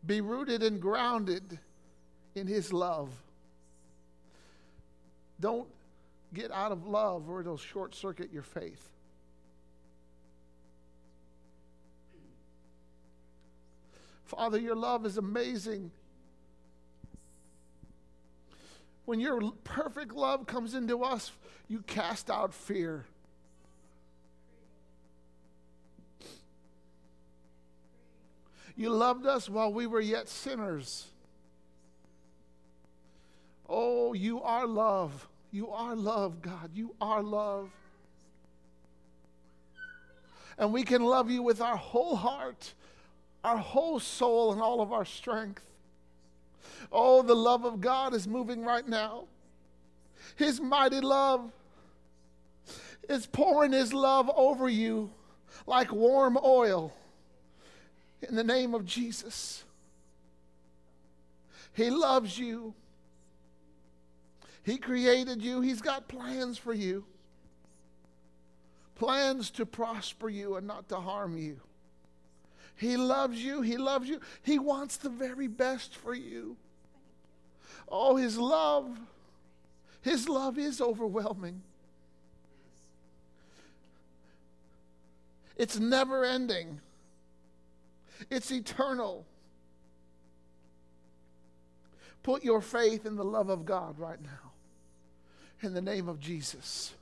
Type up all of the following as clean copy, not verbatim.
Be rooted and grounded in His love. Don't get out of love or it'll short circuit your faith. Father, your love is amazing. When your perfect love comes into us, you cast out fear. You loved us while we were yet sinners. Oh, you are love. You are love, God. You are love. And we can love you with our whole heart, our whole soul, and all of our strength. Oh, the love of God is moving right now. His mighty love is pouring His love over you like warm oil. In the name of Jesus. He loves you. He created you. He's got plans for you. Plans to prosper you and not to harm you. He loves you. He loves you. He wants the very best for you. Oh, His love is overwhelming. It's never ending. It's eternal. Put your faith in the love of God right now. In the name of Jesus.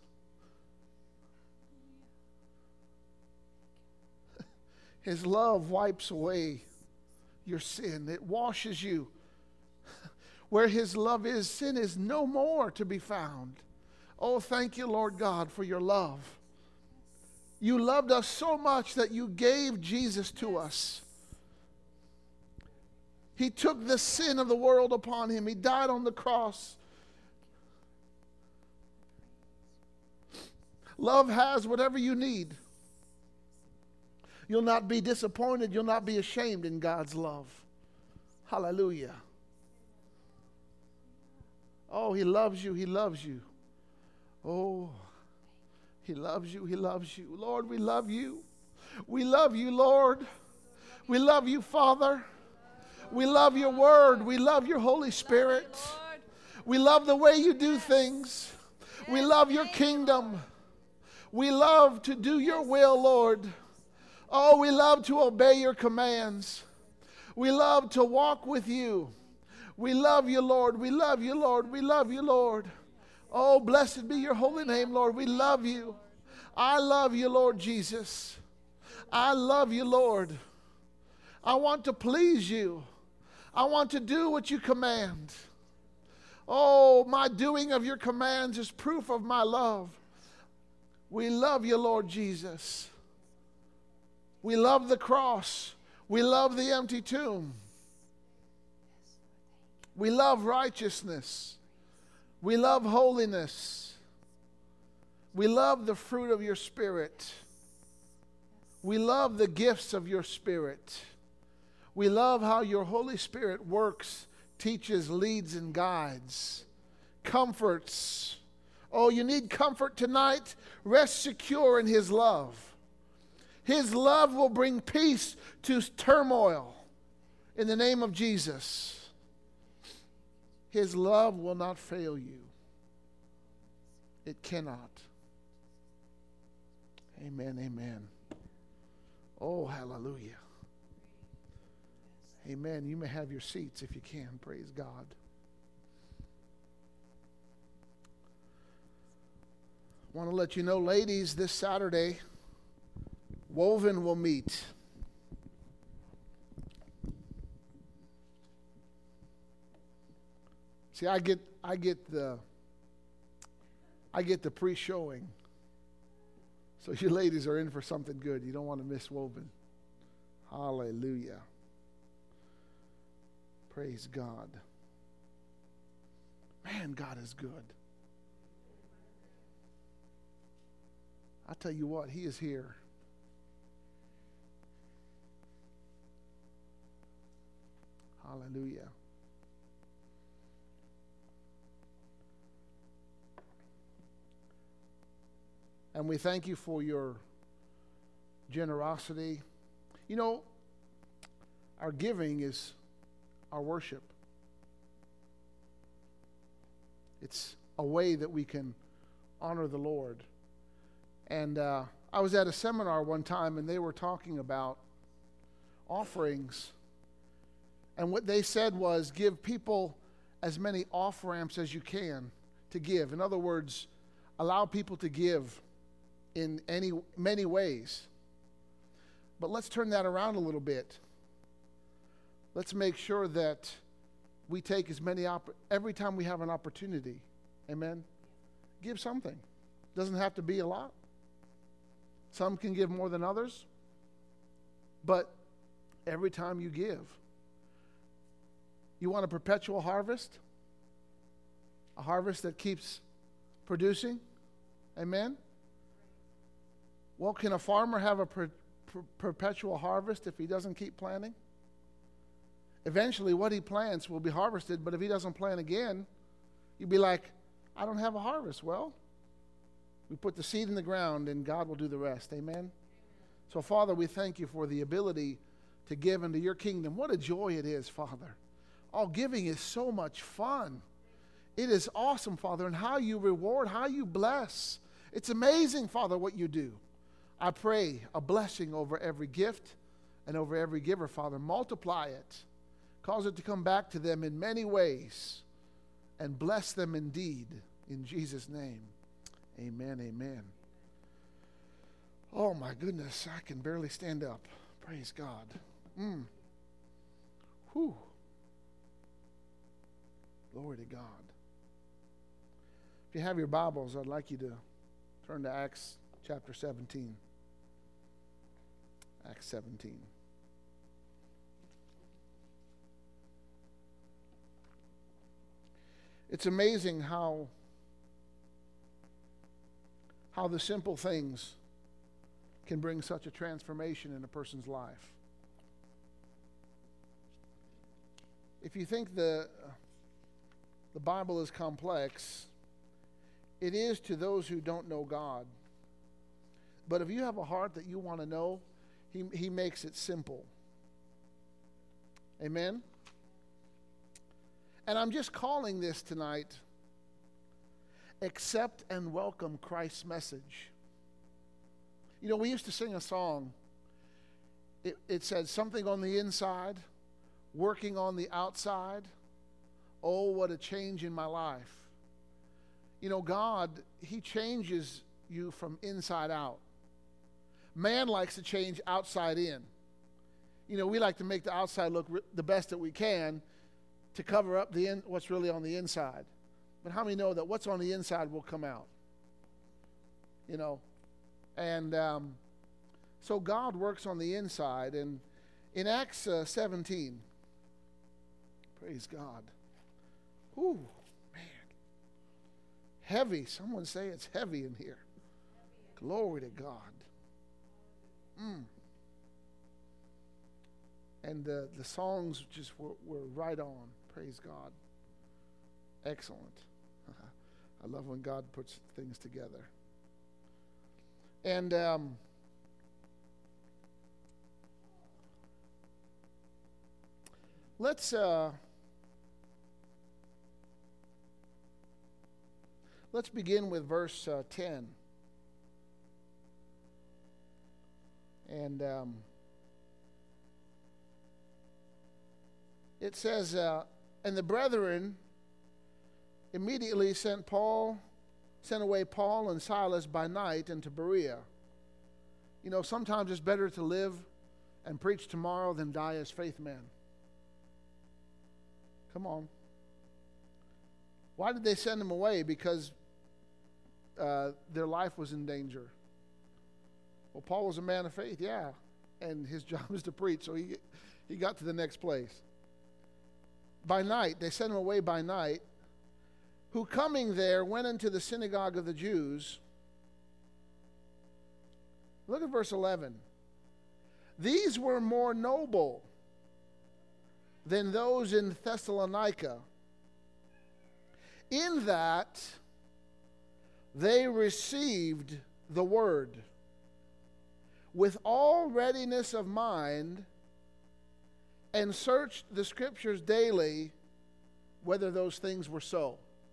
His love wipes away your sin. It washes you. Where His love is, sin is no more to be found. Oh, thank you, Lord God, for your love. You loved us so much that you gave Jesus to us. He took the sin of the world upon Him. He died on the cross. Love has whatever you need. You'll not be disappointed. You'll not be ashamed in God's love. Hallelujah. Oh, He loves you. He loves you. Oh, He loves you. He loves you. Lord, we love you. We love you, Lord. We love you, Father. We love your word. We love your Holy Spirit. We love the way you do things. We love your kingdom. We love to do your will, Lord. Oh, we love to obey your commands. We love to walk with you. We love you, Lord. We love you, Lord. We love you, Lord. Oh, blessed be your holy name, Lord. We love you. I love you, Lord Jesus. I love you, Lord. I want to please you. I want to do what you command. Oh, my doing of your commands is proof of my love. We love you, Lord Jesus. We love the cross. We love the empty tomb. We love righteousness. We love holiness. We love the fruit of your Spirit. We love the gifts of your Spirit. We love how your Holy Spirit works, teaches, leads, and guides. Comforts. Oh, you need comfort tonight? Rest secure in His love. His love will bring peace to turmoil in the name of Jesus. His love will not fail you. It cannot. Amen, amen. Oh, hallelujah. Amen. You may have your seats if you can. Praise God. I want to let you know, ladies, this Saturday, Woven will meet. See, I get the pre-showing. So you ladies are in for something good. You don't want to miss Woven. Hallelujah. Praise God. Man, God is good. I tell you what, He is here. Hallelujah. And we thank you for your generosity. You know, our giving is our worship. It's a way that we can honor the Lord. And I was at a seminar one time, and they were talking about offerings. And what they said was, give people as many off-ramps as you can to give. In other words, allow people to give in many ways. But let's turn that around a little bit. Let's make sure that we take as many every time we have an opportunity. Amen? Give something. Doesn't have to be a lot. Some can give more than others. But every time you give. You want a perpetual harvest? A harvest that keeps producing? Amen? Well, can a farmer have a perpetual harvest if he doesn't keep planting? Eventually, what he plants will be harvested, but if he doesn't plant again, you'd be like, I don't have a harvest. Well, we put the seed in the ground, and God will do the rest. Amen? So, Father, we thank you for the ability to give into your kingdom. What a joy it is, Father. Oh, giving is so much fun. It is awesome, Father, and how you reward, how you bless. It's amazing, Father, what you do. I pray a blessing over every gift and over every giver, Father. Multiply it. Cause it to come back to them in many ways, and bless them indeed. In Jesus' name, amen, amen. Oh, my goodness, I can barely stand up. Praise God. Whew. Glory to God. If you have your Bibles, I'd like you to turn to Acts chapter 17. Acts 17. It's amazing how the simple things can bring such a transformation in a person's life. If you think the Bible is complex, it is to those who don't know God. But if you have a heart that you want to know, He makes it simple. Amen? And I'm just calling this tonight, Accept and Welcome Christ's Message. You know, we used to sing a song. It said, something on the inside, working on the outside. Oh, what a change in my life. You know, God, He changes you from inside out. Man likes to change outside in. You know, we like to make the outside look the best that we can to cover up what's really on the inside. But how many know that what's on the inside will come out? You know, and so God works on the inside. And in Acts 17, praise God. Ooh, man. Heavy. Someone say it's heavy in here. Glory to God. And the songs just were right on. Praise God. Excellent. I love when God puts things together. And let's begin with verse 10. And it says, and the brethren immediately sent away Paul and Silas by night into Berea. You know, sometimes it's better to live and preach tomorrow than die as faith men. Come on. Why did they send them away? Because their life was in danger. Well, Paul was a man of faith, yeah, and his job is to preach, so he got to the next place. By night, they sent him away by night, who coming there went into the synagogue of the Jews. Look at verse 11. These were more noble than those in Thessalonica, in that they received the word with all readiness of mind, and searched the scriptures daily whether those things were so.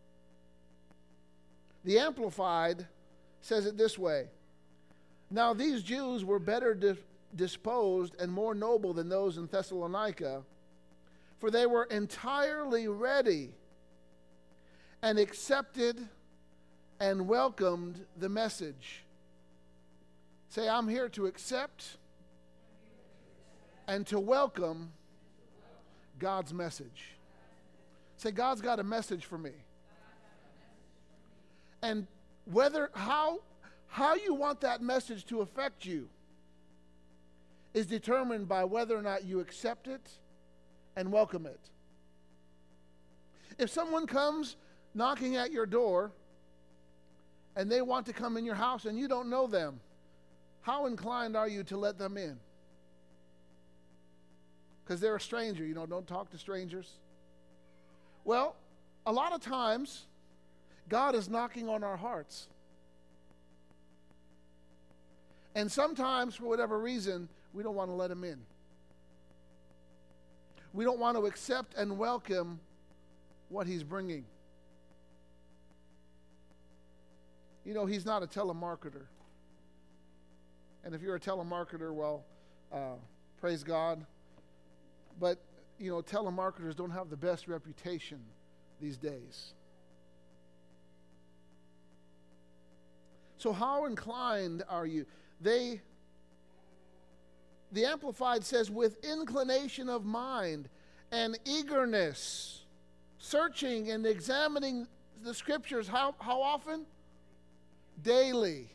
The Amplified says it this way: now these Jews were better disposed and more noble than those in Thessalonica, for they were entirely ready and accepted and welcomed the message. Say, I'm here to accept and to welcome God's message. Say, God's got a message for me. And how you want that message to affect you is determined by whether or not you accept it and welcome it. If someone comes knocking at your door and they want to come in your house and you don't know them, how inclined are you to let them in? Because they're a stranger, don't talk to strangers. Well, a lot of times, God is knocking on our hearts. And sometimes, for whatever reason, we don't want to let him in. We don't want to accept and welcome what he's bringing. He's not a telemarketer. And if you're a telemarketer, well, praise God. But, telemarketers don't have the best reputation these days. So how inclined are you? The Amplified says, with inclination of mind and eagerness, searching and examining the scriptures, how often? Daily.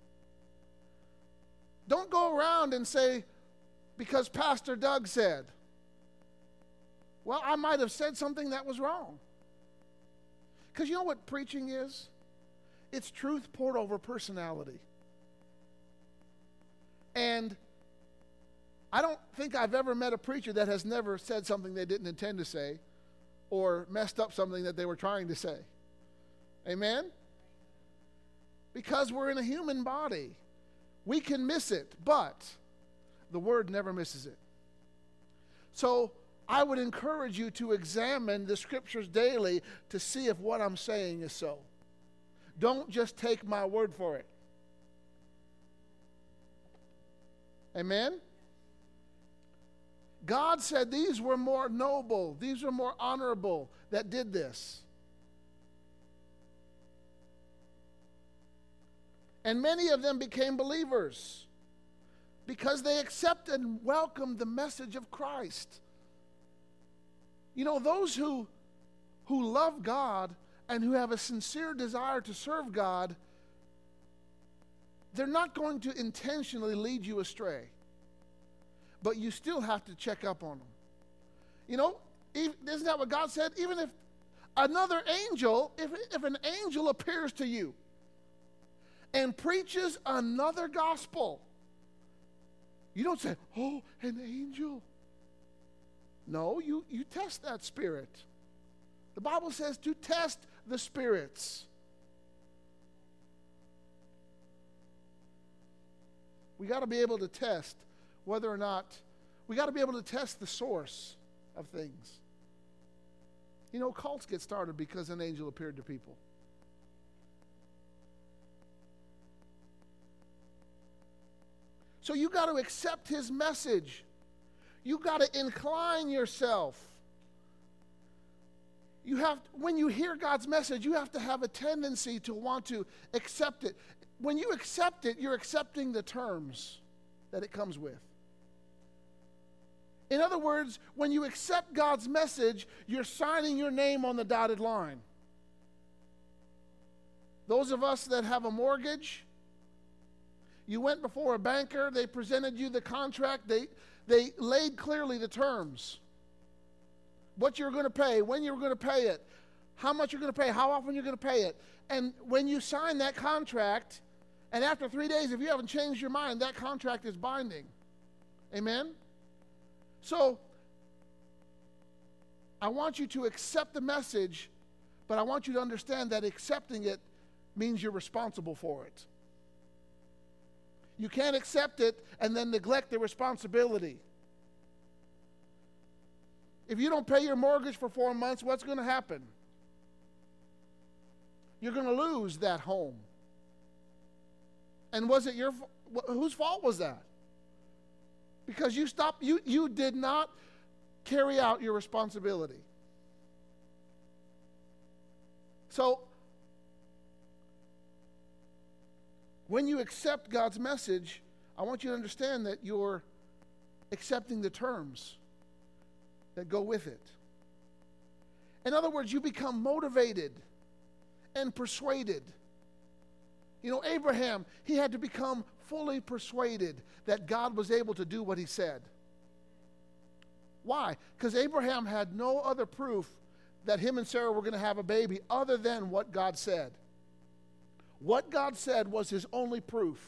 Don't go around and say, because Pastor Doug said. Well, I might have said something that was wrong. Because you know what preaching is? It's truth poured over personality. And I don't think I've ever met a preacher that has never said something they didn't intend to say or messed up something that they were trying to say. Amen? Because we're in a human body. We can miss it, but the word never misses it. So I would encourage you to examine the scriptures daily to see if what I'm saying is so. Don't just take my word for it. Amen? God said these were more noble, these were more honorable that did this. And many of them became believers because they accepted and welcomed the message of Christ. Those who love God and who have a sincere desire to serve God, they're not going to intentionally lead you astray. But you still have to check up on them. Isn't that what God said? Even if another angel, if an angel appears to you and preaches another gospel, you don't say, oh, an angel. No, you test that spirit. The Bible says to test the spirits. We got to be able to test whether or not, we got to be able to test the source of things. Cults get started because an angel appeared to people. So you got to accept his message. You got to incline yourself. When you hear God's message, you have to have a tendency to want to accept it. When you accept it, you're accepting the terms that it comes with. In other words, when you accept God's message, you're signing your name on the dotted line. Those of us that have a mortgage, you went before a banker, they presented you the contract, they laid clearly the terms. What you're going to pay, when you're going to pay it, how much you're going to pay, how often you're going to pay it. And when you sign that contract, and after 3 days, if you haven't changed your mind, that contract is binding. Amen? So, I want you to accept the message, but I want you to understand that accepting it means you're responsible for it. You can't accept it and then neglect the responsibility. If you don't pay your mortgage for 4 months, what's going to happen? You're going to lose that home. And was it whose fault was that? Because you did not carry out your responsibility. So, when you accept God's message, I want you to understand that you're accepting the terms that go with it. In other words, you become motivated and persuaded. You know, Abraham, he had to become fully persuaded that God was able to do what he said. Why? Because Abraham had no other proof that him and Sarah were going to have a baby other than what God said. What God said was his only proof.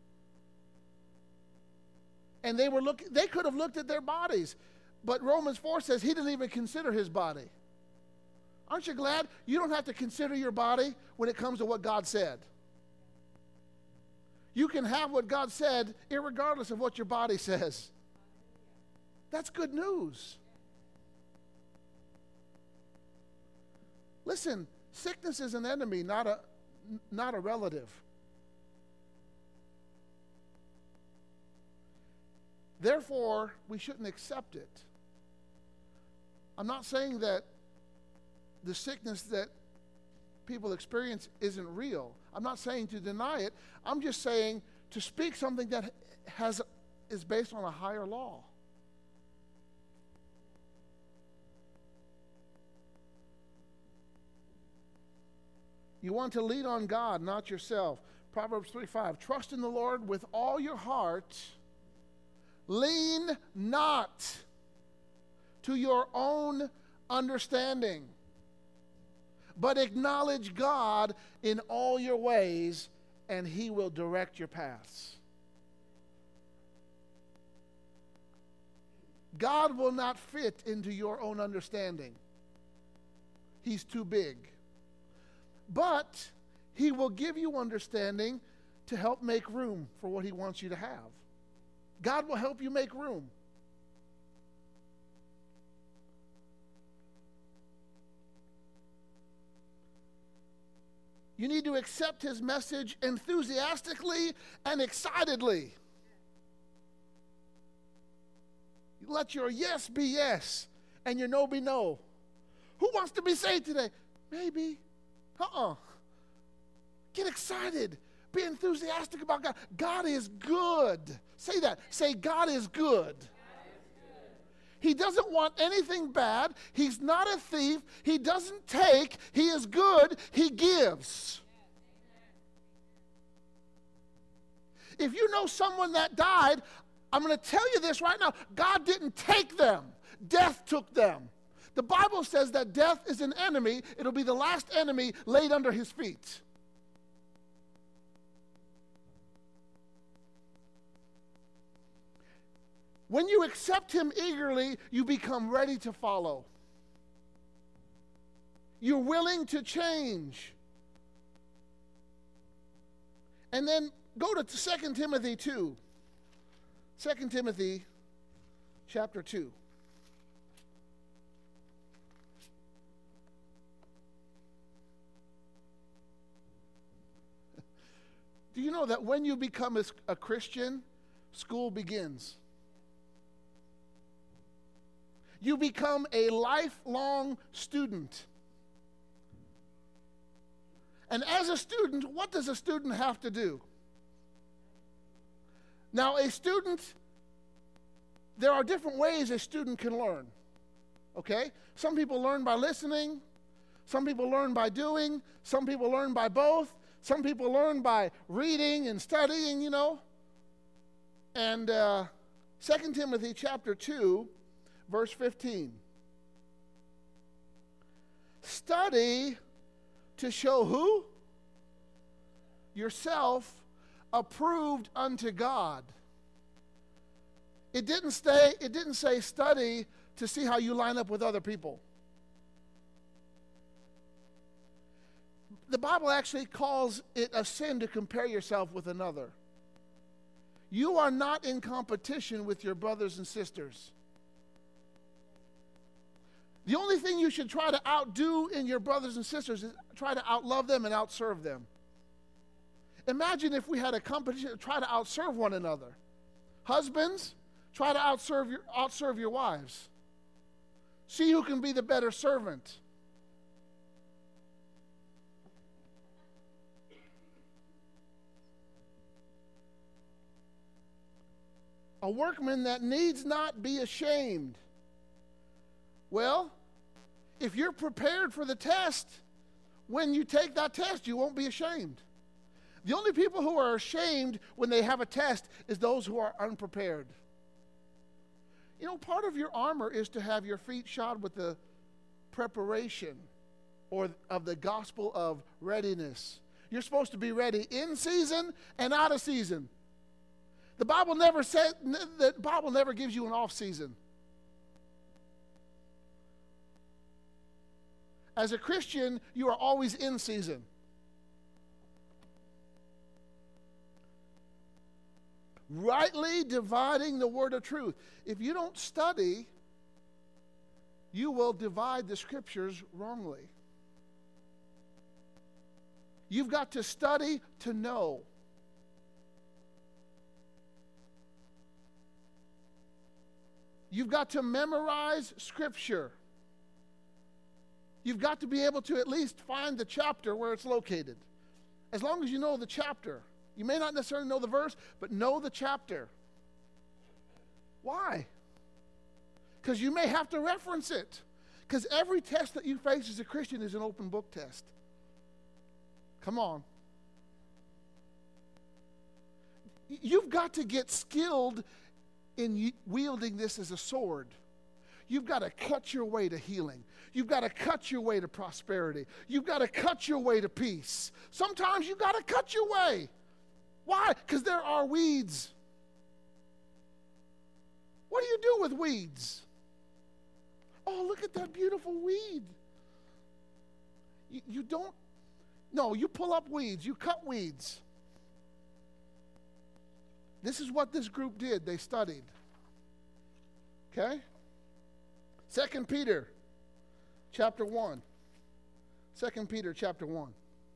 And they could have looked at their bodies, but Romans 4 says he didn't even consider his body. Aren't you glad you don't have to consider your body when it comes to what God said? You can have what God said irregardless of what your body says. That's good news. Listen, sickness is an enemy, not a relative. Therefore, we shouldn't accept it. I'm not saying that the sickness that people experience isn't real. I'm not saying to deny it. I'm just saying to speak something that is based on a higher law. You want to lean on God, not yourself. Proverbs 3:5. Trust in the Lord with all your heart. Lean not to your own understanding, but acknowledge God in all your ways, and He will direct your paths. God will not fit into your own understanding. He's too big. But He will give you understanding to help make room for what He wants you to have. God will help you make room. You need to accept His message enthusiastically and excitedly. Let your yes be yes and your no be no. Who wants to be saved today? Maybe. Get excited. Be enthusiastic about God. God is good. Say that. Say, God is good. He doesn't want anything bad. He's not a thief. He doesn't take. He is good. He gives. If you know someone that died, I'm going to tell you this right now. God didn't take them. Death took them. The Bible says that death is an enemy. It'll be the last enemy laid under His feet. When you accept Him eagerly, you become ready to follow. You're willing to change. And then go to 2 Timothy 2. 2 Timothy chapter 2. Do you know that when you become a Christian, school begins? You become a lifelong student. And as a student, what does a student have to do? Now, a student, there are different ways a student can learn. Okay? Some people learn by listening. Some people learn by doing. Some people learn by both. Some people learn by reading and studying, you know. And 2 Timothy chapter 2, verse 15. Study to show who? Yourself approved unto God. It didn't say study to see how you line up with other people. The Bible actually calls it a sin to compare yourself with another. You are not in competition with your brothers and sisters. The only thing you should try to outdo in your brothers and sisters is try to outlove them and outserve them. Imagine if we had a competition, try to outserve one another. Husbands, try to outserve your wives. See who can be the better servant. A workman that needs not be ashamed. Well, if you're prepared for the test, when you take that test, you won't be ashamed. The only people who are ashamed when they have a test is those who are unprepared. You know, part of your armor is to have your feet shod with the preparation or of the gospel of readiness. You're supposed to be ready in season and out of season. The Bible never gives you an off season. As a Christian, you are always in season. Rightly dividing the word of truth. If you don't study, you will divide the scriptures wrongly. You've got to study to know. You've got to memorize scripture. You've got to be able to at least find the chapter where it's located. As long as you know the chapter. You may not necessarily know the verse, but know the chapter. Why? Because you may have to reference it. Because every test that you face as a Christian is an open book test. Come on. You've got to get skilled in wielding this as a sword. You've got to cut your way to healing. You've got to cut your way to prosperity. You've got to cut your way to peace. Sometimes you've got to cut your way. Why? Because there are weeds. What do you do with weeds? Oh, look at that beautiful weed. You don't, no, you pull up weeds. You cut weeds. This is what this group did. They studied. Okay? 2 Peter chapter 1. 2 Peter chapter 1.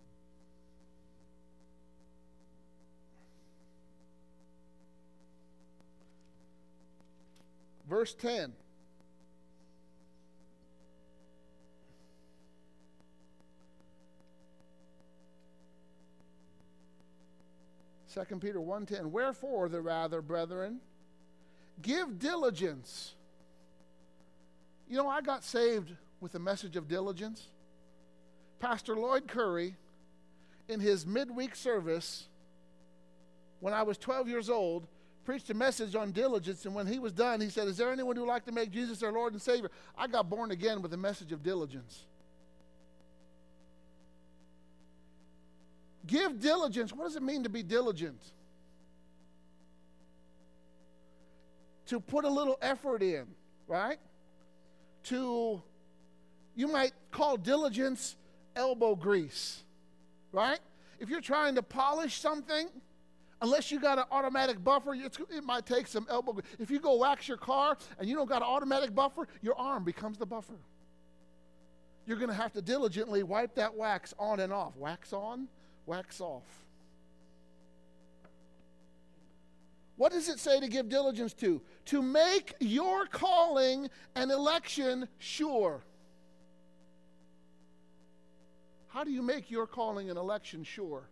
Verse 10. Second Peter 1:10. Wherefore the rather, brethren, give diligence. You know, I got saved with a message of diligence. Pastor Lloyd Curry, in his midweek service, when I was 12 years old, preached a message on diligence, and when he was done, he said, is there anyone who would like to make Jesus their Lord and Savior? I got born again with a message of diligence. Give diligence. What does it mean to be diligent? To put a little effort in, right? You might call diligence elbow grease, right? If you're trying to polish something, unless you got an automatic buffer, it might take some elbow grease. If you go wax your car and you don't got an automatic buffer, your arm becomes the buffer. You're going to have to diligently wipe that wax on and off. Wax on, wax off. What does it say to give diligence to? To make your calling and election sure. How do you make your calling and election sure?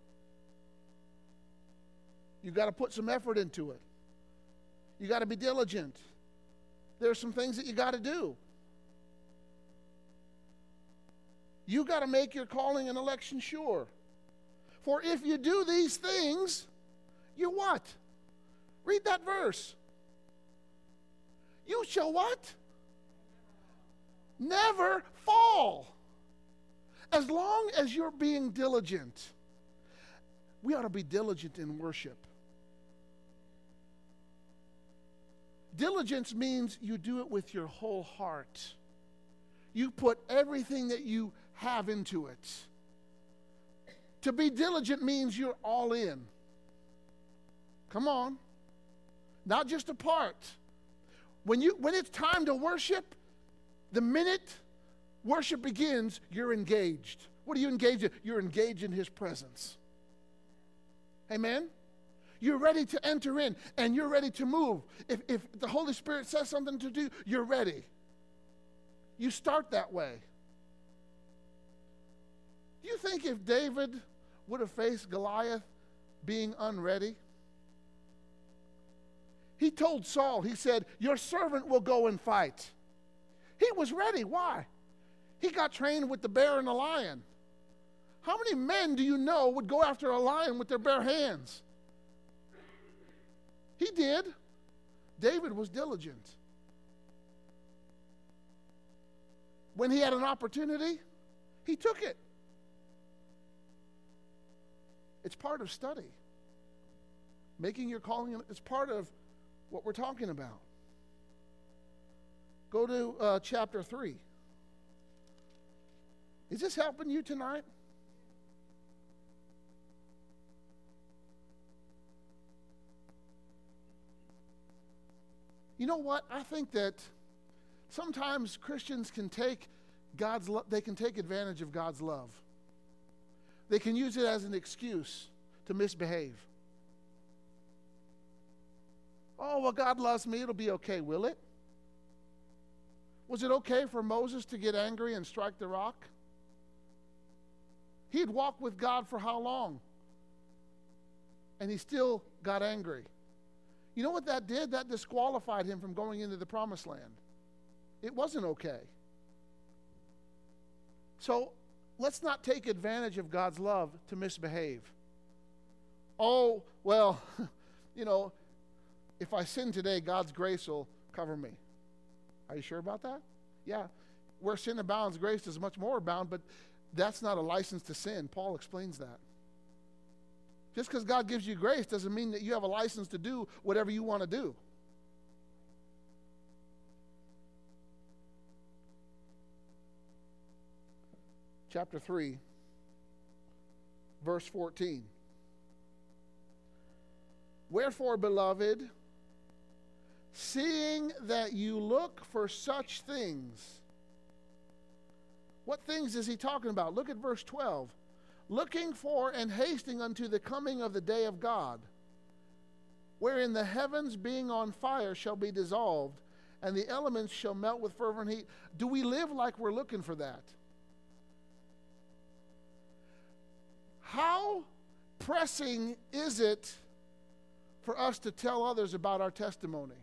You've got to put some effort into it. You got to be diligent. There are some things that you got to do. You got to make your calling and election sure. For if you do these things, you what? Read that verse. You shall what? Never fall. As long as you're being diligent. We ought to be diligent in worship. Diligence means you do it with your whole heart. You put everything that you have into it. To be diligent means you're all in. Come on. Not just a part. When it's time to worship, the minute worship begins, you're engaged. What are you engaged in? You're engaged in his presence. Amen? You're ready to enter in, and you're ready to move. If the Holy Spirit says something to do, you're ready. You start that way. Do you think if David would have faced Goliath being unready? He told Saul, he said, your servant will go and fight. He was ready. Why? He got trained with the bear and the lion. How many men do you know would go after a lion with their bare hands? He did. David was diligent. When he had an opportunity, he took it. It's part of study. Making your calling, it's part of what we're talking about. Go to chapter 3. Is this helping you tonight? You know what? I think that sometimes Christians can take they can take advantage of God's love. They can use it as an excuse to misbehave. Oh, well, God loves me. It'll be okay. Will it? Was it okay for Moses to get angry and strike the rock? He'd walked with God for how long? And he still got angry. You know what that did? That disqualified him from going into the promised land. It wasn't okay. So let's not take advantage of God's love to misbehave. Oh, well, you know, if I sin today, God's grace will cover me. Are you sure about that? Yeah. Where sin abounds, grace is much more abound, but that's not a license to sin. Paul explains that. Just because God gives you grace doesn't mean that you have a license to do whatever you want to do. Chapter 3, verse 14. Wherefore, beloved, seeing that you look for such things. What things is he talking about? Look at verse 12. Looking for and hasting unto the coming of the day of God, wherein the heavens being on fire shall be dissolved, and the elements shall melt with fervent heat. Do we live like we're looking for that? How pressing is it for us to tell others about our testimony?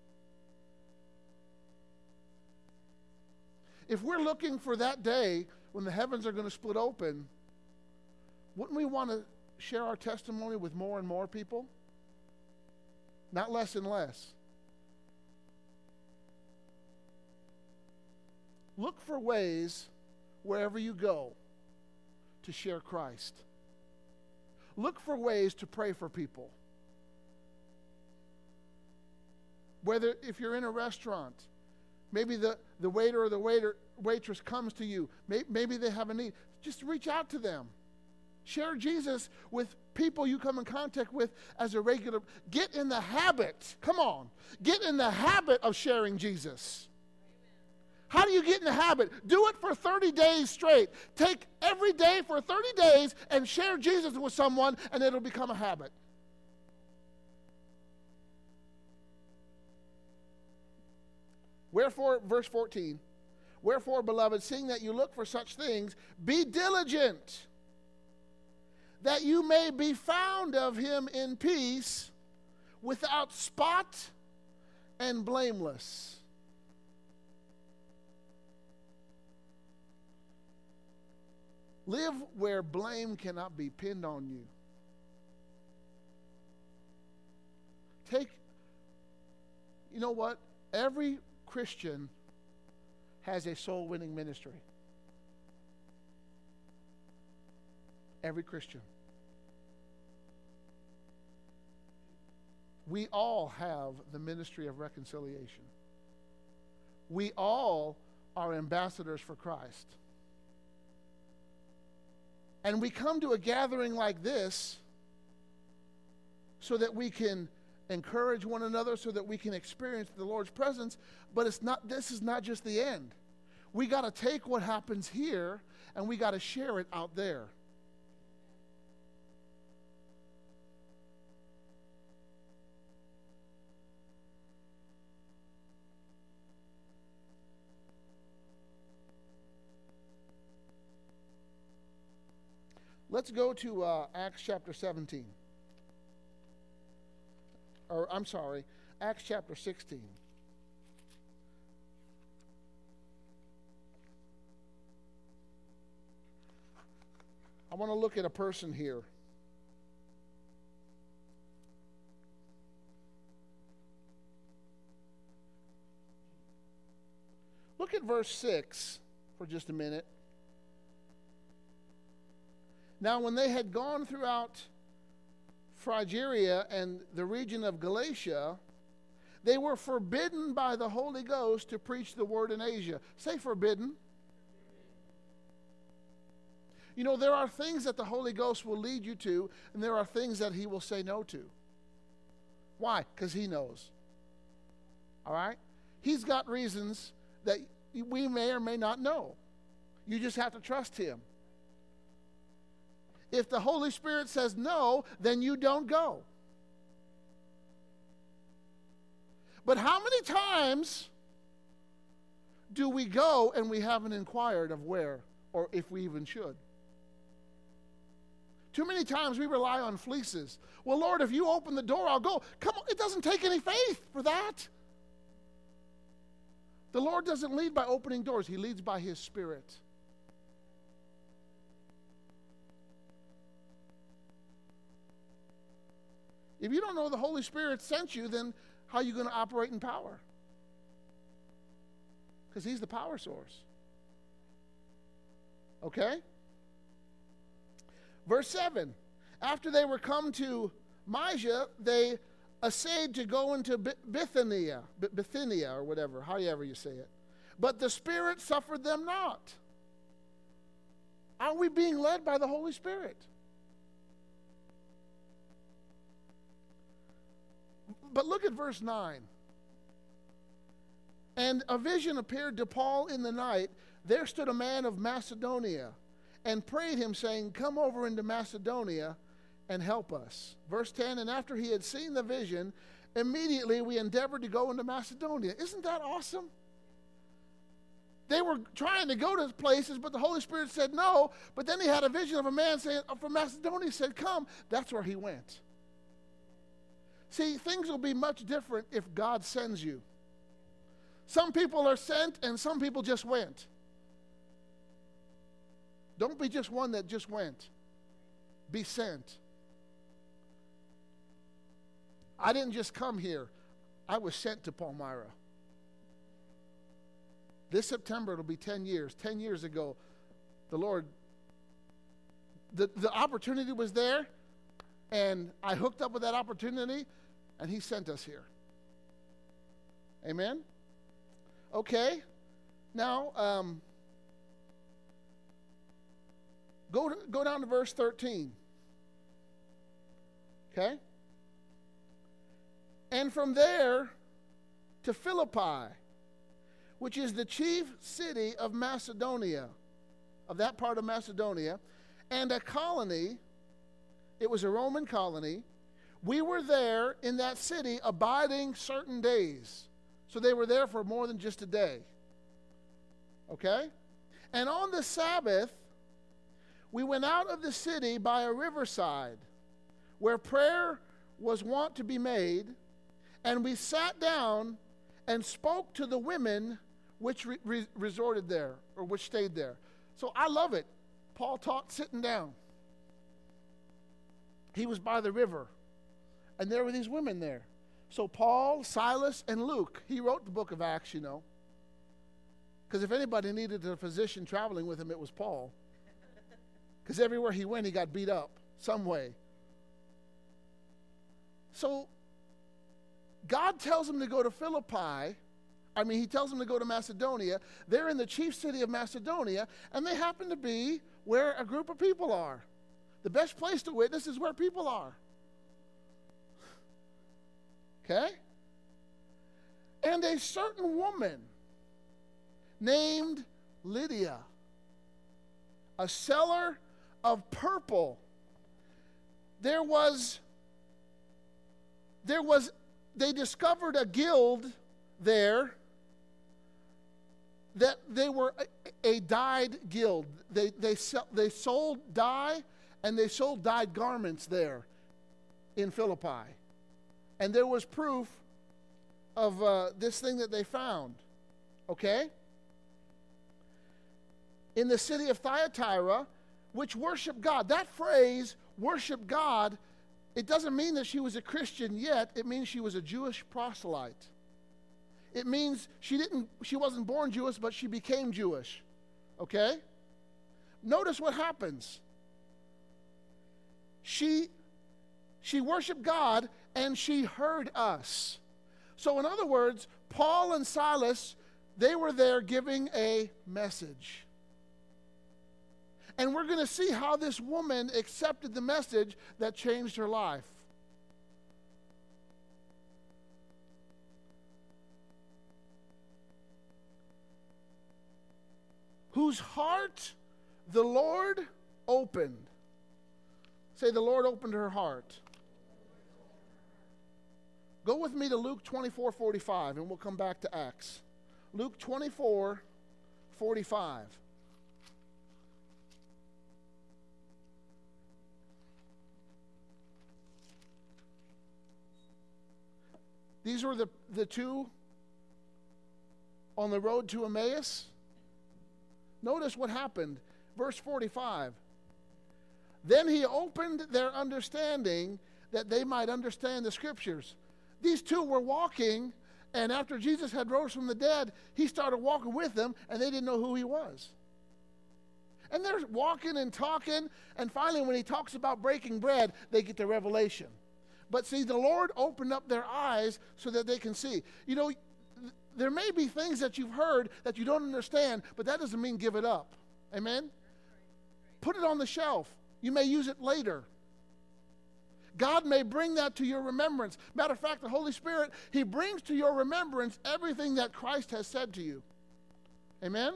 If we're looking for that day when the heavens are going to split open, wouldn't we want to share our testimony with more and more people? Not less and less. Look for ways wherever you go to share Christ. Look for ways to pray for people. Whether if you're in a restaurant, maybe the waiter or the waitress comes to you. Maybe they have a need. Just reach out to them. Share Jesus with people you come in contact with as a regular. Get in the habit. Come on. Get in the habit of sharing Jesus. How do you get in the habit? Do it for 30 days straight. Take every day for 30 days and share Jesus with someone, and it'll become a habit. Wherefore, verse 14, wherefore, beloved, seeing that you look for such things, be diligent, that you may be found of him in peace, without spot and blameless. Live where blame cannot be pinned on you. You know what? Every Christian has a soul-winning ministry. Every Christian. We all have the ministry of reconciliation. We all are ambassadors for Christ. And we come to a gathering like this so that we can encourage one another, so that we can experience the Lord's presence, but this is not just the end. We got to take what happens here and we got to share it out there. Let's go to Acts chapter 17. Or, I'm sorry, Acts chapter 16. I want to look at a person here. Look at verse 6 for just a minute. Now, when they had gone throughout Phrygia and the region of Galatia, they were forbidden by the Holy Ghost to preach the word in Asia. Say forbidden. You know, there are things that the Holy Ghost will lead you to, and there are things that he will say no to. Why? Because he knows. All right? He's got reasons that we may or may not know. You just have to trust him. If the Holy Spirit says no, then you don't go. But how many times do we go and we haven't inquired of where or if we even should? Too many times we rely on fleeces. Well, Lord, if you open the door, I'll go. Come on, it doesn't take any faith for that. The Lord doesn't lead by opening doors. He leads by his Spirit. If you don't know the Holy Spirit sent you, then how are you going to operate in power? Because he's the power source. Okay? Verse 7. After they were come to Mysia, they essayed to go into Bithynia, or whatever, however you say it. But the Spirit suffered them not. Are we being led by the Holy Spirit? But look at verse 9. And a vision appeared to Paul in the night. There stood a man of Macedonia and prayed him, saying, come over into Macedonia and help us. Verse 10, and after he had seen the vision, immediately we endeavored to go into Macedonia. Isn't that awesome? They were trying to go to places, but the Holy Spirit said no. But then he had a vision of a man saying, from Macedonia, he said, come. That's where he went. See, things will be much different if God sends you. Some people are sent and some people just went. Don't be just one that just went. Be sent. I didn't just come here. I was sent to Palmyra. This September it'll be 10 years. 10 years ago, the Lord, the opportunity was there, and I hooked up with that opportunity, and he sent us here. Amen? Okay. Now, go down to verse 13. Okay? And from there to Philippi, which is the chief city of Macedonia, of that part of Macedonia, and a colony. It was a Roman colony. We were there in that city abiding certain days. So they were there for more than just a day. Okay? And on the Sabbath, we went out of the city by a riverside where prayer was wont to be made, and we sat down and spoke to the women which resorted there, or which stayed there. So I love it. Paul taught sitting down. He was by the river, and there were these women there. So Paul, Silas, and Luke, he wrote the book of Acts, you know. Because if anybody needed a physician traveling with him, it was Paul. Because everywhere he went, he got beat up some way. So God tells him to go to Philippi. He tells them to go to Macedonia. They're in the chief city of Macedonia, and they happen to be where a group of people are. The best place to witness is where people are. Okay? And a certain woman named Lydia, a seller of purple. They discovered a guild there that they were a dyed guild. They sold dye, and they sold dyed garments there in Philippi. And there was proof of this thing that they found. Okay? In the city of Thyatira, which worshiped God. That phrase, worship God, it doesn't mean that she was a Christian yet. It means she was a Jewish proselyte. It means she wasn't born Jewish, but she became Jewish. Okay? Notice what happens. She worshiped God, and she heard us. So in other words, Paul and Silas, they were there giving a message. And we're going to see how this woman accepted the message that changed her life. Whose heart the Lord opened. Say, the Lord opened her heart. Go with me to Luke 24:45, and we'll come back to Acts. Luke 24:45. These were the two on the road to Emmaus. Notice what happened. Verse 45. Then he opened their understanding that they might understand the scriptures. These two were walking, and after Jesus had rose from the dead, he started walking with them, and they didn't know who he was. And they're walking and talking, and finally when he talks about breaking bread, they get the revelation. But see, the Lord opened up their eyes so that they can see. You know, there may be things that you've heard that you don't understand, but that doesn't mean give it up. Amen? Put it on the shelf. You may use it later. God may bring that to your remembrance. Matter of fact, the Holy Spirit, he brings to your remembrance everything that Christ has said to you. Amen?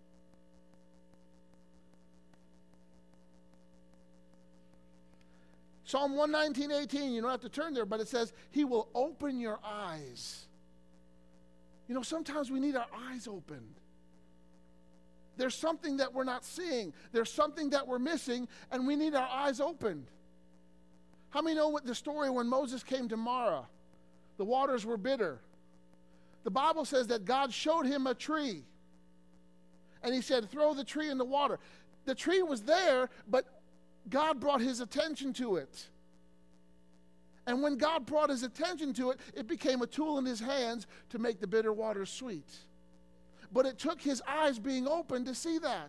Psalm 119:18, you don't have to turn there, but it says, he will open your eyes. You know, sometimes we need our eyes opened. There's something that we're not seeing. There's something that we're missing, and we need our eyes opened. How many know what the story when Moses came to Marah? The waters were bitter. The Bible says that God showed him a tree. And he said, throw the tree in the water. The tree was there, but God brought his attention to it. And when God brought his attention to it, it became a tool in his hands to make the bitter waters sweet. But it took his eyes being open to see that.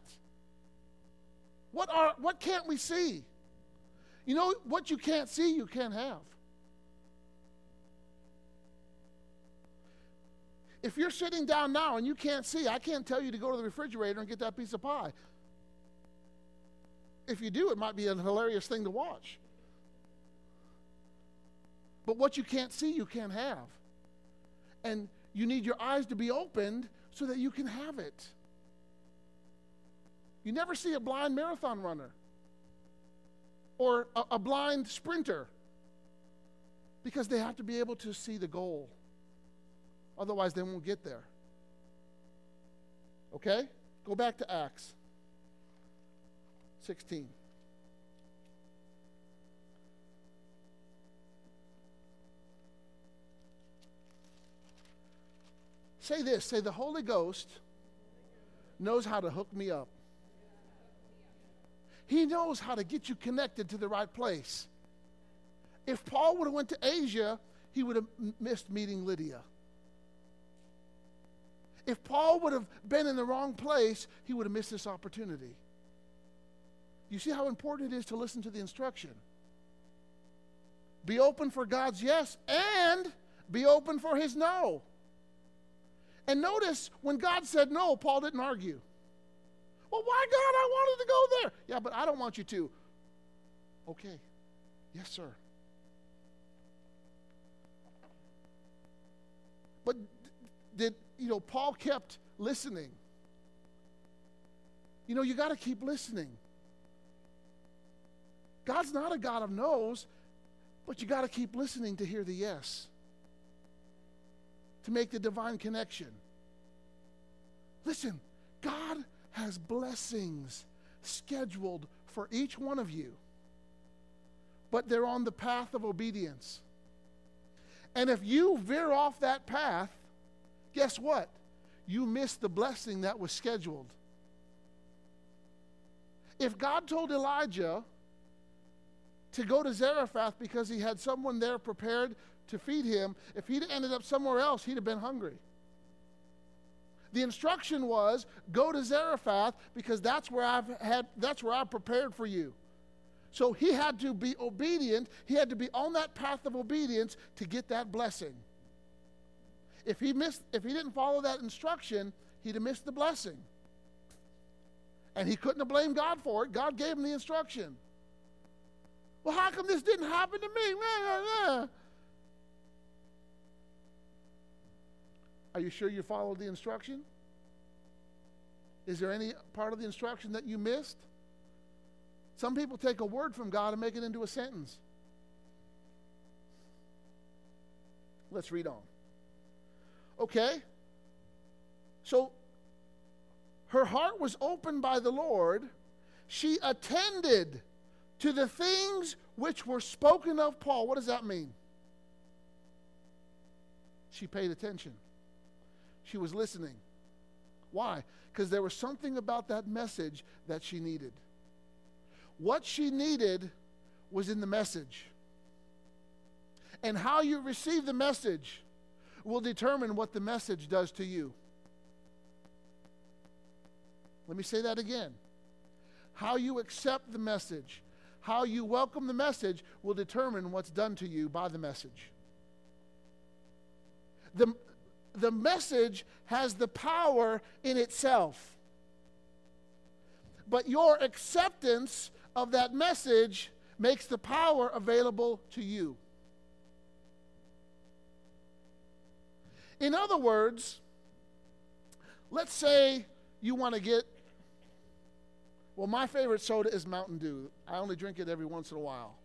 What can't we see? You know, what you can't see, you can't have. If you're sitting down now and you can't see, I can't tell you to go to the refrigerator and get that piece of pie. If you do, it might be a hilarious thing to watch. But what you can't see, you can't have. And you need your eyes to be opened so that you can have it. You never see a blind marathon runner or a blind sprinter because they have to be able to see the goal. Otherwise, they won't get there. Okay? Go back to Acts 16. Say this, say the Holy Ghost knows how to hook me up. He knows how to get you connected to the right place. If Paul would have went to Asia, he would have missed meeting Lydia. If Paul would have been in the wrong place, he would have missed this opportunity. You see how important it is to listen to the instruction. Be open for God's yes and be open for his no. And notice, when God said no, Paul didn't argue. Well, why, God? I wanted to go there. Yeah, but I don't want you to. Okay. Yes, sir. But Paul kept listening. You know, you got to keep listening. God's not a God of no's, but you got to keep listening to hear the yes, to make the divine connection. Listen, God has blessings scheduled for each one of you, but they're on the path of obedience. And if you veer off that path, guess what? You miss the blessing that was scheduled. If God told Elijah to go to Zarephath because he had someone there prepared to feed him, if he'd ended up somewhere else, he'd have been hungry. The instruction was, go to Zarephath because that's where I've prepared for you. So he had to be obedient. He had to be on that path of obedience to get that blessing. If he didn't follow that instruction, he'd have missed the blessing. And he couldn't have blamed God for it. God gave him the instruction. Well, how come this didn't happen to me? Are you sure you followed the instruction? Is there any part of the instruction that you missed? Some people take a word from God and make it into a sentence. Let's read on. Okay? So, her heart was opened by the Lord. She attended to the things which were spoken of Paul. What does that mean? She paid attention. She was listening. Why? Because there was something about that message that she needed. What she needed was in the message. And how you receive the message will determine what the message does to you. Let me say that again. How you accept the message, how you welcome the message will determine what's done to you by the message. The message has the power in itself. But your acceptance of that message makes the power available to you. In other words, let's say you want to get, well, my favorite soda is Mountain Dew. I only drink it every once in a while.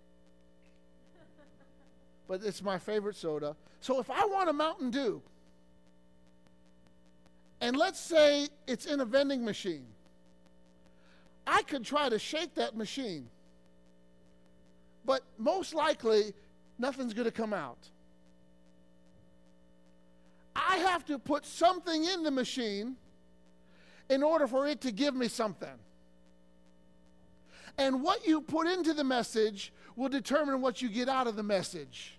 But it's my favorite soda. So if I want a Mountain Dew, and let's say it's in a vending machine, I could try to shake that machine, but most likely nothing's going to come out. I have to put something in the machine in order for it to give me something. And what you put into the message will determine what you get out of the message.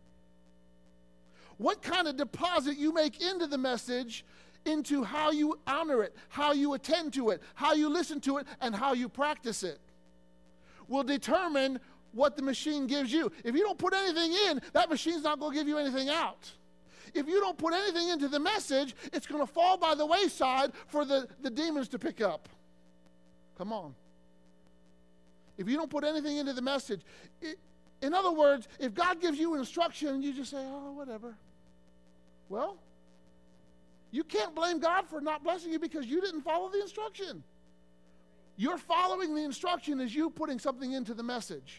What kind of deposit you make into the message, into how you honor it, how you attend to it, how you listen to it, and how you practice it, will determine what the machine gives you. If you don't put anything in, that machine's not going to give you anything out. If you don't put anything into the message, it's going to fall by the wayside for the demons to pick up. Come on. If you don't put anything into the message, in other words, if God gives you instruction, you just say, oh, whatever. Well, you can't blame God for not blessing you because you didn't follow the instruction. You're following the instruction as you putting something into the message.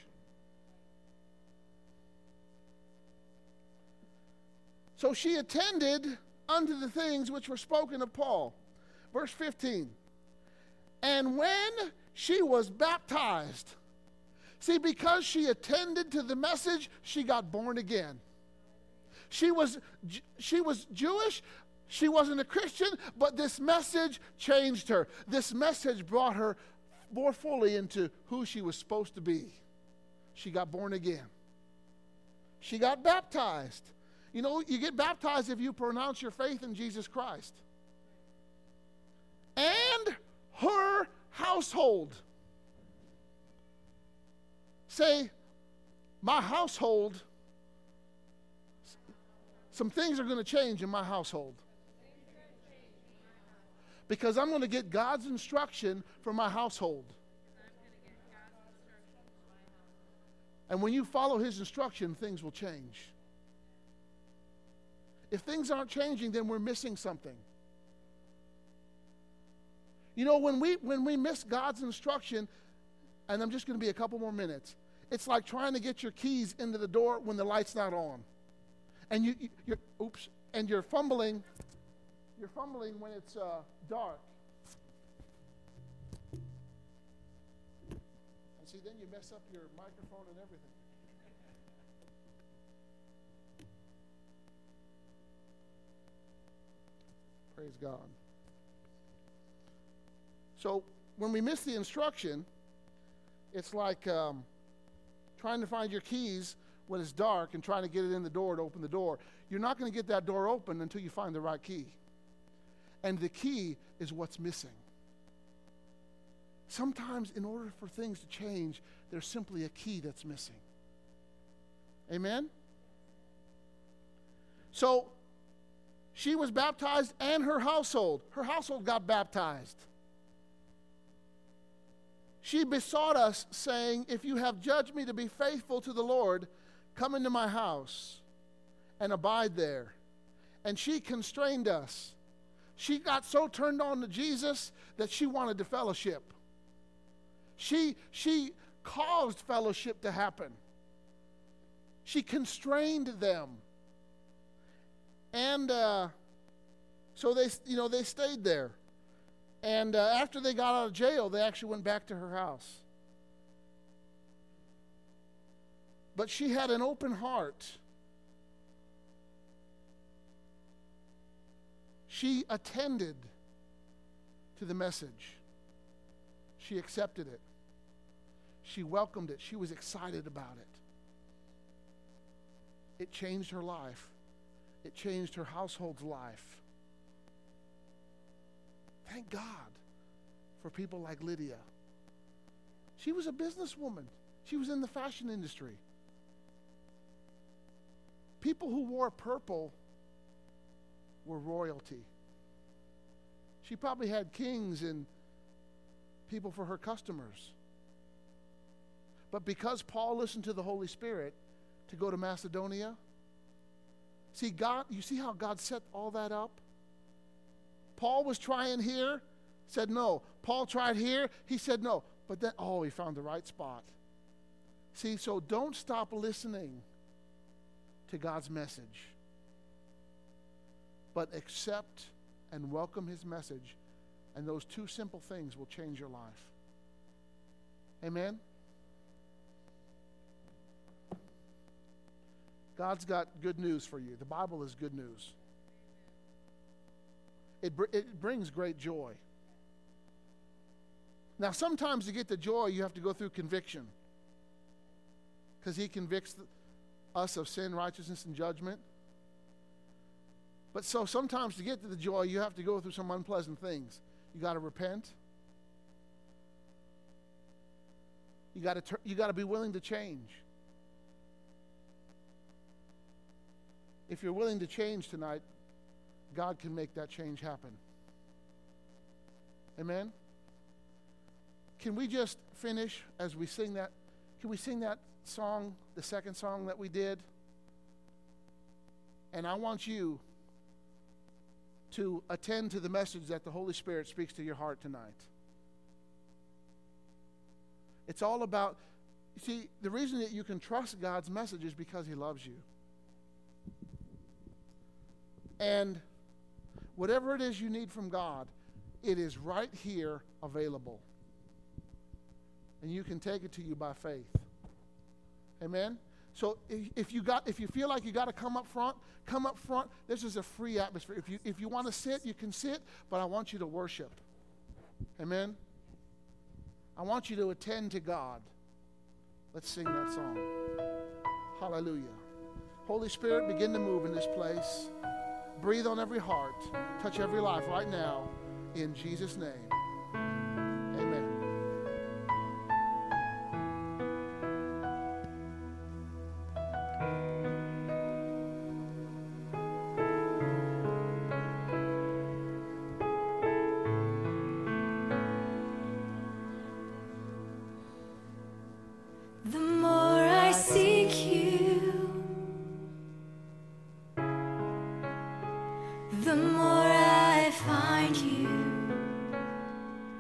So she attended unto the things which were spoken of Paul. Verse 15. And when she was baptized, see, because she attended to the message, she got born again. She was Jewish. She wasn't a Christian, but this message changed her. This message brought her more fully into who she was supposed to be. She got born again. She got baptized. You know, you get baptized if you pronounce your faith in Jesus Christ. And her household. Say, my household, some things are going to change in my household. Because I'm going to get God's instruction for my household. And when you follow his instruction, things will change. If things aren't changing, then we're missing something. You know, when we miss God's instruction, and I'm just going to be a couple more minutes, it's like trying to get your keys into the door when the light's not on. And you're fumbling when it's dark. And see, then you mess up your microphone and everything. Praise God. So when we miss the instruction, it's like trying to find your keys when it's dark and trying to get it in the door to open the door. You're not going to get that door open until you find the right key. And the key is what's missing. Sometimes in order for things to change, there's simply a key that's missing. Amen? So she was baptized and her household got baptized. She besought us, saying, if you have judged me to be faithful to the Lord, come into my house and abide there. And she constrained us. She got so turned on to Jesus that she wanted to fellowship. She caused fellowship to happen. She constrained them. And so they stayed there. And after they got out of jail, they actually went back to her house. But she had an open heart. She attended to the message. She accepted it. She welcomed it. She was excited about it. It changed her life. It changed her household's life. Thank God for people like Lydia. She was a businesswoman. She was in the fashion industry. People who wore purple were royalty. She probably had kings and people for her customers. But because Paul listened to the Holy Spirit to go to Macedonia, see God, you see how God set all that up? Paul was trying here, said no. Paul tried here, he said no. But then, he found the right spot. See, so don't stop listening to God's message, but accept and welcome his message, and those two simple things will change your life. Amen? God's got good news for you. The Bible is good news. It brings great joy. Now, sometimes to get the joy, you have to go through conviction, because he convicts us of sin, righteousness, and judgment. But so sometimes to get to the joy, you have to go through some unpleasant things. You got to repent. You got to be willing to change. If you're willing to change tonight, God can make that change happen. Amen? Can we just finish as we sing that? Can we sing that song, the second song that we did? And I want you to attend to the message that the Holy Spirit speaks to your heart tonight. It's all about, see, the reason that you can trust God's message is because he loves you. And whatever it is you need from God, it is right here available. And you can take it to you by faith. Amen? So if you feel like you got to come up front, come up front. This is a free atmosphere. If you want to sit, you can sit, but I want you to worship. Amen? I want you to attend to God. Let's sing that song. Hallelujah. Holy Spirit, begin to move in this place. Breathe on every heart. Touch every life right now. In Jesus' name. Amen. The more I seek you, the more I find you.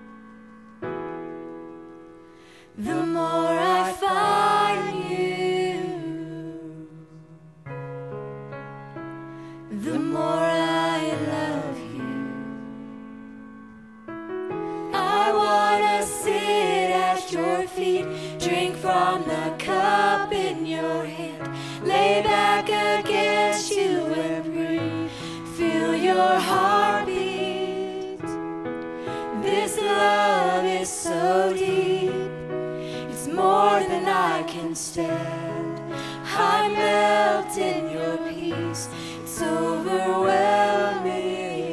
feet, drink from the cup in your hand, lay back against you and breathe, feel your heartbeat. This love is so deep, it's more than I can stand. I melt in your peace, it's overwhelming.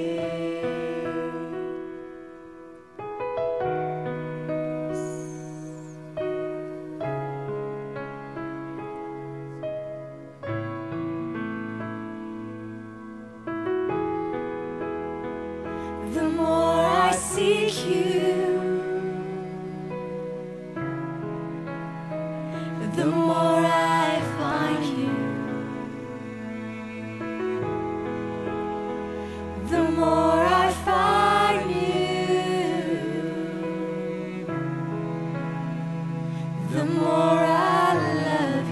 The more I seek you, the more I find you. The more I find you, the more I love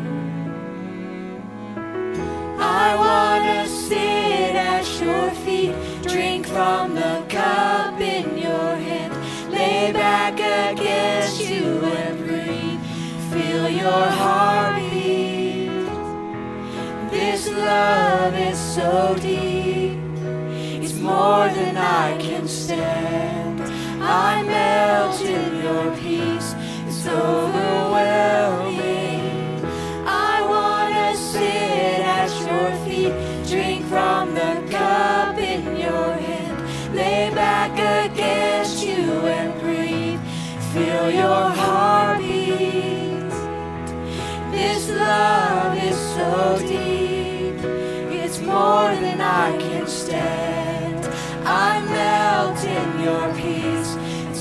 you. I want to sit at your feet, drink from the cup in your hand, lay back against you and breathe, feel your heartbeat. This love is so deep, it's more than I can stand. I melt in your peace, it's overwhelming. I want to sit at your feet, drink from the cup in your hand, lay back against you and breathe, feel your heartbeat. This love is so deep, it's more than I can stand. I melt in your peace, it's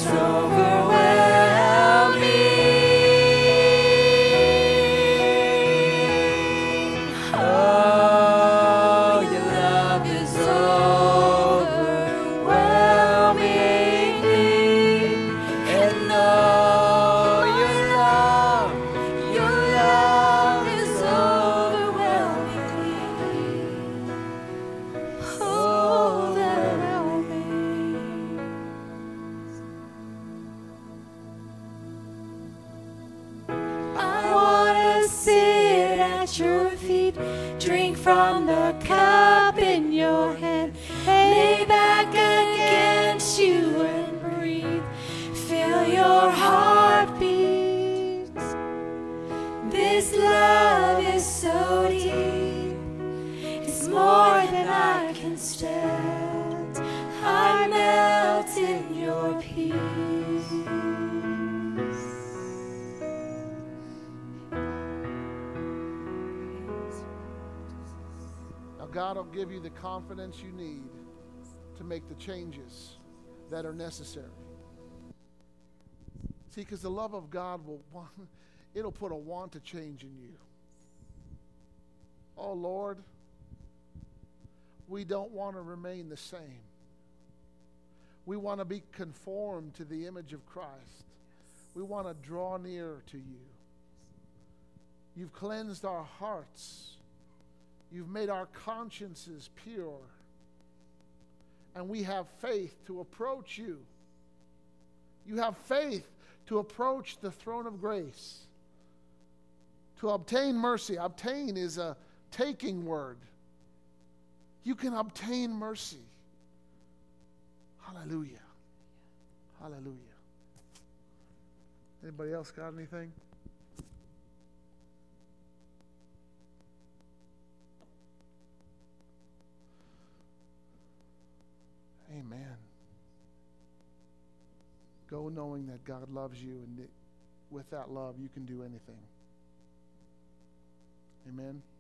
overwhelming. Oh, your love is overwhelming me. And oh, your love is overwhelming me. I want to sit at your feet, drink from the cup in your hand, lay back against you and breathe, feel your heartbeat. This love is so deep, it's more than I can stand. I melt in your peace. Now, God will give you the confidence you need to make the changes that are necessary. See, because the love of God it'll put a want to change in you. Oh, Lord, we don't want to remain the same. We want to be conformed to the image of Christ. We want to draw near to you. You've cleansed our hearts. You've made our consciences pure. And we have faith to approach you. You have faith to approach the throne of grace, to obtain mercy. Obtain is a taking word. You can obtain mercy. Hallelujah. Hallelujah. Anybody else got anything? Amen. Go knowing that God loves you, and with that love, you can do anything. Amen.